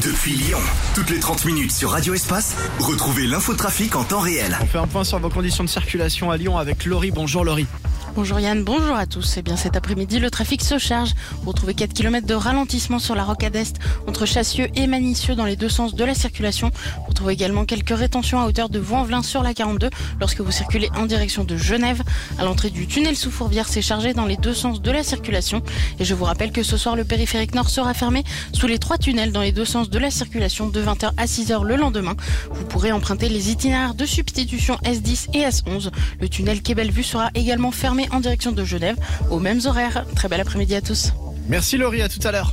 Depuis Lyon, toutes les 30 minutes sur Radio Espace, retrouvez l'infotrafic en temps réel. On fait un point sur vos conditions de circulation à Lyon avec Laurie. Bonjour Laurie. Bonjour Yann, bonjour à tous. Cet après-midi, le trafic se charge. Vous retrouvez 4 km de ralentissement sur la rocade Est entre Chassieux et Manicieux dans les deux sens de la circulation. Vous retrouvez également quelques rétentions à hauteur de Vaux-en-Velin sur la 42 lorsque vous circulez en direction de Genève. À l'entrée du tunnel sous Fourvière, c'est chargé dans les deux sens de la circulation. Et je vous rappelle que ce soir, le périphérique nord sera fermé sous les 3 tunnels dans les deux sens de la circulation de 20h à 6h le lendemain. Vous pourrez emprunter les itinéraires de substitution S10 et S11. Le tunnel Quai Bellevue sera également fermé en direction de Genève aux mêmes horaires. Très bel après-midi à tous. Merci Laurie, à tout à l'heure.